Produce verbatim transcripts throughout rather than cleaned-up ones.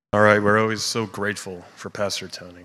All right, we're always so grateful for Pastor Tony.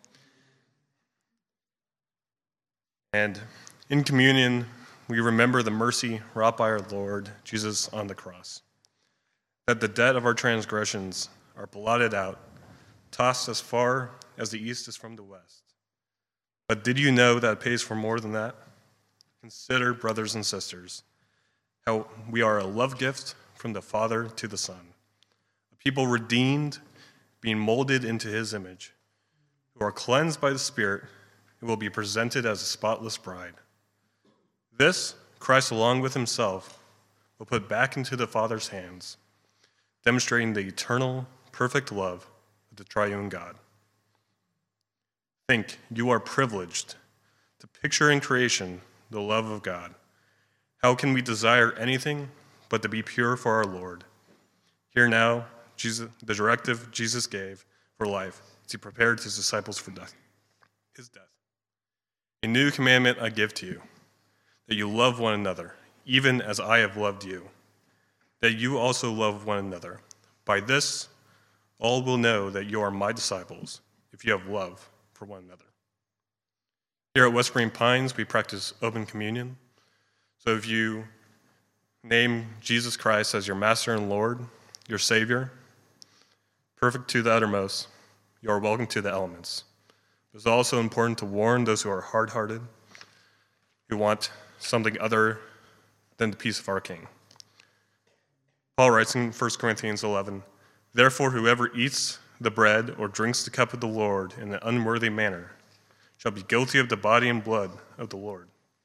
And in communion, we remember the mercy wrought by our Lord Jesus on the cross, that the debt of our transgressions are blotted out, tossed as far as the east is from the west. But did you know that it pays for more than that? Consider, brothers and sisters, how we are a love gift from the Father to the Son, a people redeemed, being molded into his image, who are cleansed by the Spirit, and will be presented as a spotless bride. This, Christ along with himself, will put back into the Father's hands, demonstrating the eternal, perfect love of the triune God. Think, you are privileged to picture in creation the love of God. How can we desire anything but to be pure for our Lord? Here now, Jesus, the directive Jesus gave for life as he prepared his disciples for death, his death. A new commandment I give to you, that you love one another, even as I have loved you, that you also love one another. By this, all will know that you are my disciples, if you have love for one another. Here at Westspring Pines, we practice open communion. So if you name Jesus Christ as your Master and Lord, your Savior, perfect to the uttermost, you are welcome to the elements. It's also important to warn those who are hard-hearted, who want something other than the peace of our King. Paul writes in First Corinthians eleven, "Therefore whoever eats the bread or drinks the cup of the Lord in an unworthy manner shall be guilty of the body and blood of the Lord."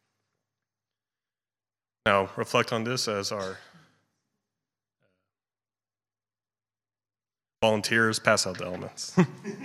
Now, reflect on this as our volunteers pass out the elements.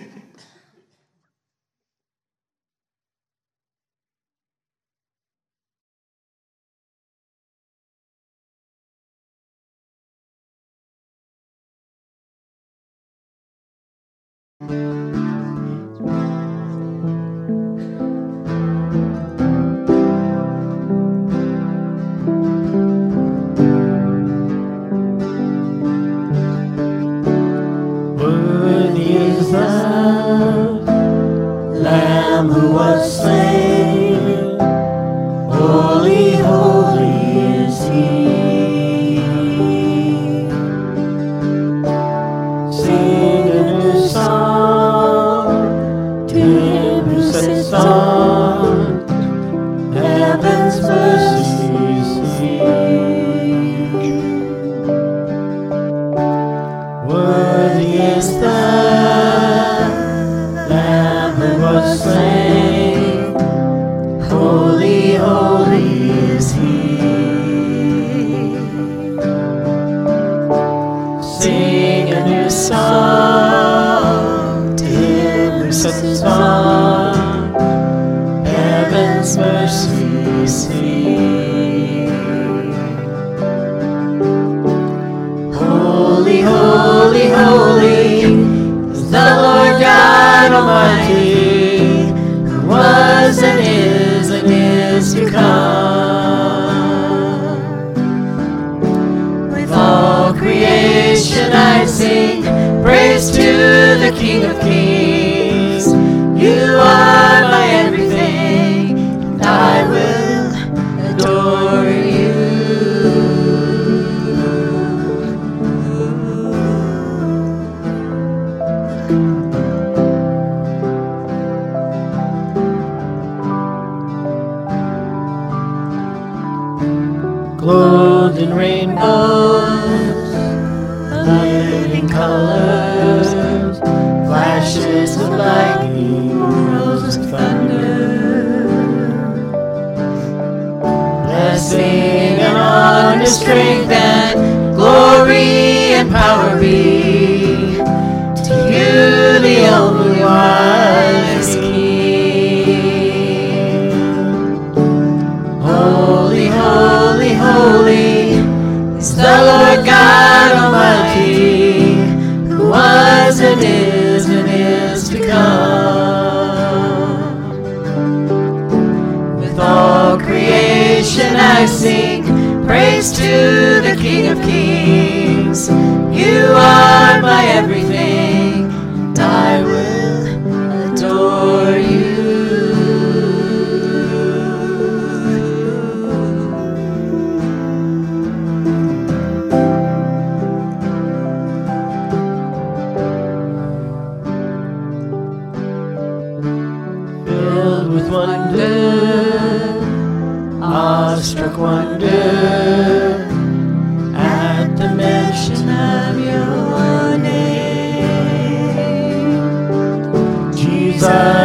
Worthy is the Lamb who was slain. Holy, holy is he. Sing a new song to him who sits on heaven's mercy seat. Worthy is the Lamb who was slain. Holy, holy is he. Sing a new song to him who sits on heaven's mercy seat. Holy, holy, holy is the Lord God Almighty, who was and is and is to come. With all creation I sing praise to the King of Kings. You are my everything, and I will adore you. Clothed in rainbows, living colors, flashes of lightning, rolls of thunder. Blessing and honor, strength and glory and power be to you, the only wise King. Holy, holy, holy is the Lord God Almighty, who was and is and is to come. With all creation I sing praise to the King of Kings. You are my everything,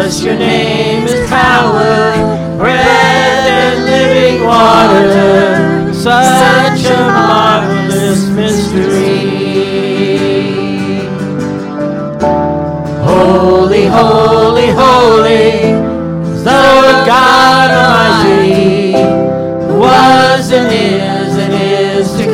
Jesus, your name is power, bread and living water, such a marvelous mystery. Holy, holy, holy, is the Lord God Almighty, who was and is and is to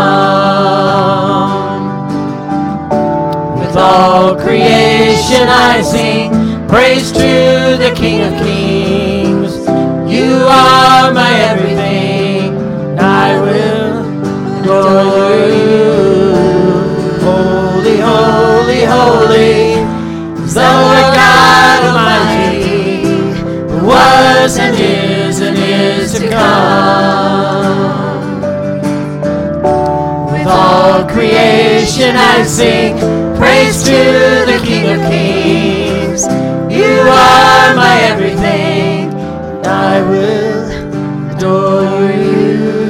come. With all creation I sing praise to the King of Kings. You are my everything, and I will adore you. Holy, holy, holy is the Lord God Almighty, who was and is and is to come. With all creation I sing praise to the King of Kings. You are my everything, and I will adore you.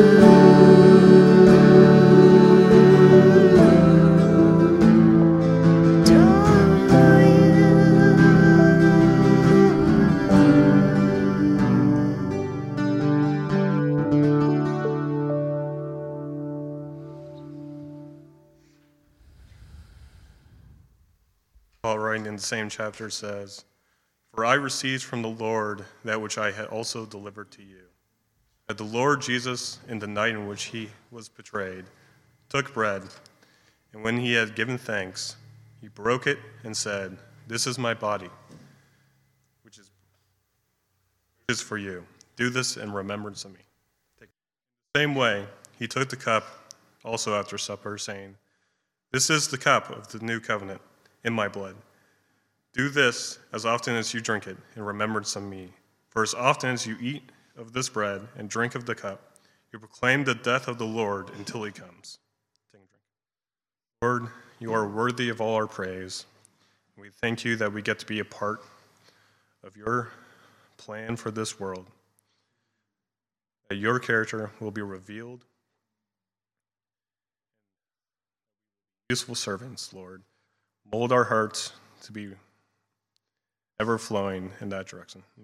Paul, writing in the same chapter, says, "For I received from the Lord that which I had also delivered to you, that the Lord Jesus, in the night in which he was betrayed, took bread, and when he had given thanks, he broke it and said, 'This is my body, which is, which is for you. Do this in remembrance of me.' The same way, he took the cup also after supper, saying, 'This is the cup of the new covenant in my blood. Do this as often as you drink it in remembrance of me. For as often as you eat of this bread and drink of the cup, you proclaim the death of the Lord until he comes.'" Take a drink. Lord, you are worthy of all our praise. We thank you that we get to be a part of your plan for this world, that your character will be revealed. Useful servants, Lord. Mold our hearts to be ever flowing in that direction.